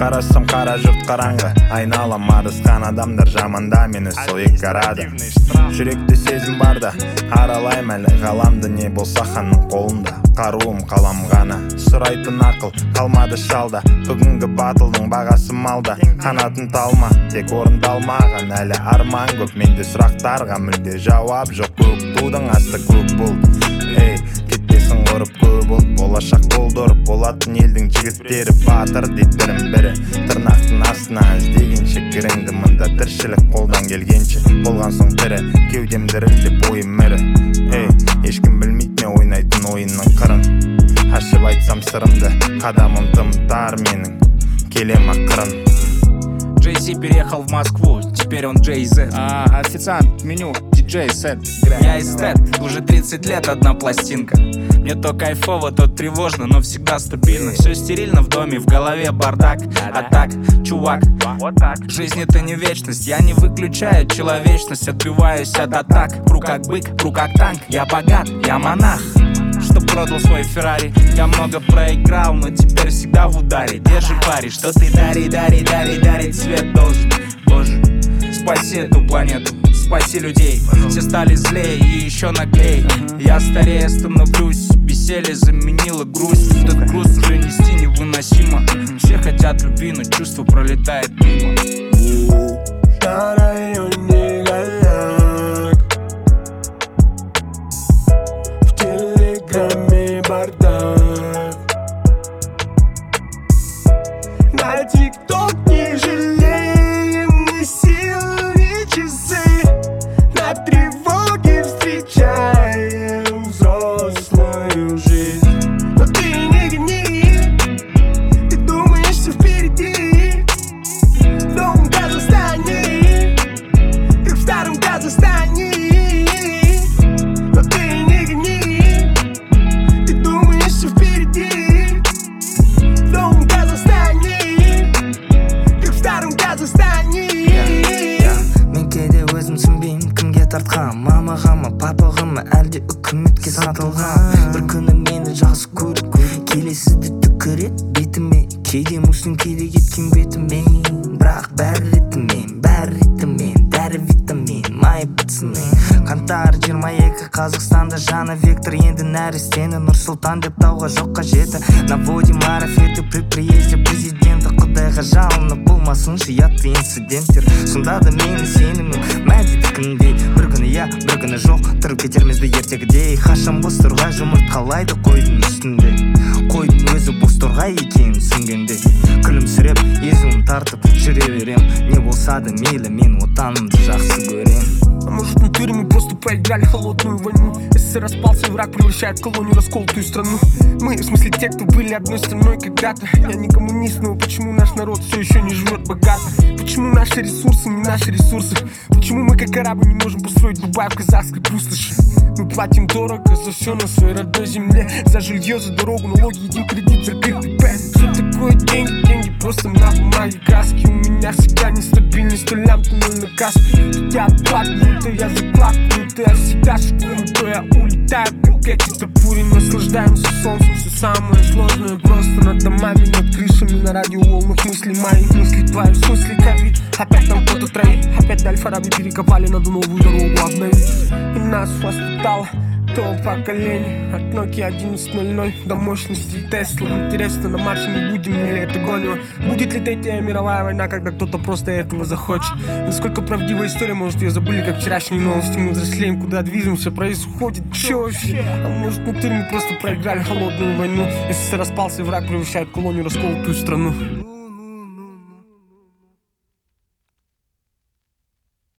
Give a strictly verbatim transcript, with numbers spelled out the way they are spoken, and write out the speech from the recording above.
Қарасам қара жұрт қараңғы, айналам арысқан адамдар жаманда мені сол екі арада. Жүректе сезім барда, аралайм әлі ғаламды, не болса ханның қолында. Қаруым қалам ғана, сұрайтын ақыл қалмады шалда. Бүгінгі батылдың бағасы малда, қанатын талма, тек орындалмаған әлі арман көп. Менде сұрақтарға мүлде жауап жоқ, көк тудың асты көк бұлт. Ей, кетпесін құрып көп ұлт, болашақ болдырып болатын елдің жігіттері батыр дейді бірін бірі. Тырнақтың астына іздегенше кіріңді, мында тіршілік қолдан келгенше. Болған соң тірі, кеудем дірілдеп ойым мірі. Ей, ешкім білмейді ме ойнайтын ойынның қырын. Ашып айтсам сырымды, қадамым тым тар менің, келем ақырын. Джей Си переехал в Москву, теперь он Джей Зет. А, официант, меню, диджей, сет. Я эстет, уже тридцать лет одна пластинка. Мне то кайфово, то тревожно, но всегда стабильно. Все стерильно в доме, в голове бардак. А так, чувак, вот так. Жизнь это не вечность, я не выключаю человечность. Отбиваюсь от атак, пру как бык, пру как танк. Я богат, я монах, что продал свой Феррари. Я много проиграл, но теперь всегда в ударе. Держи пари, что ты дари, дари, дари, дари. Свет должен, боже, спаси эту планету, спаси людей. Все стали злее и еще наглей. Я старее становлюсь, веселье заменило грусть. Этот груз уже нести невыносимо. Все хотят любви, но чувство пролетает мимо. На районе голяк, в телеграме бардак, на тикток не жалеем ни сил, ни часы. На тревоге встречаем взрослую жизнь. Но ты не гони, ты думаешь, все впереди. Новым газом стани, как в старом Казахстане. Но ты не гони, ты думаешь, все впереди. Новым газом стани, как в старом Казахстане. Мен кейде өзім түсінбеймін кімге тартқан, мамаға ма папаға ма әлде үкіметке сатылған. Бір күні мені жақсы көріп келесіді түкірет бетіме, кейде мұсың кейде кеткен бетімен. Бірақ бәрі ретімен, бәрі ретімен, бәрі витамин, май бітсімен. Қаңтар жиырма екі Қазақстанда жаңа вектор, енді нәрестені Нұр Сұлтан деп тауға жоқ қажеті. Наводим марафеті при приезде президенті, құдайға жалынып болмасыншы ятты инциденттер. Сонда да мені сенімім мәдедікіндей, бір күні я, бір күні жоқ, тұрып кетермізді ертегідей. Қашан бос тұрғай жұмырт қалайды қойдың үстінде, қойдың өзі бос тұрғай екенін түсінгенде. Күлімсіреп, езуім тартып жүре берем, не болса да мейлі, мен отанымды жақсы көрем. А может, внутри мы просто проиграли холодную войну. СССР распался, враг превращает колонию расколотую страну. Мы, в смысле те, кто были одной страной когда-то. Я не коммунист, но почему наш народ все еще не живет богато? Почему наши ресурсы не наши ресурсы? Почему мы как корабль не можем построить Дубай в казахской пустоши? Мы платим дорого за все на своей родной земле. За жилье, за дорогу, налоги, едим кредит, закрытый пэ. Что такое деньги? Деньги просто на бумаге, краски. У меня всегда нестабильность, то лям, то ноль на каске. Тут я отплакиваю, то я заплакиваю, то я всегда шикую, то я улетаю, как эти топури. Наслаждаемся солнцем, все самое сложное просто над домами, над крышами, на радиоволнах мыслей моих, мыслей твоих, в смысле ковид. Опять там кто-то троит, опять Аль-Фараби перекопали, надо новую дорогу обновить. И нас воспитало то поколение, от Nokia одиннадцать ноль ноль до мощности Тесла. Интересно, на Марсе мы будем или это гонево? Будет ли третья мировая война, когда кто-то просто этого захочет? Насколько правдивая история, может ее забыли, как вчерашние новости. Мы взрослеем, куда движемся, происходит, че вообще? А может, внутри мы просто проиграли холодную войну. СССР распался, и враг превращает колонию расколотую страну.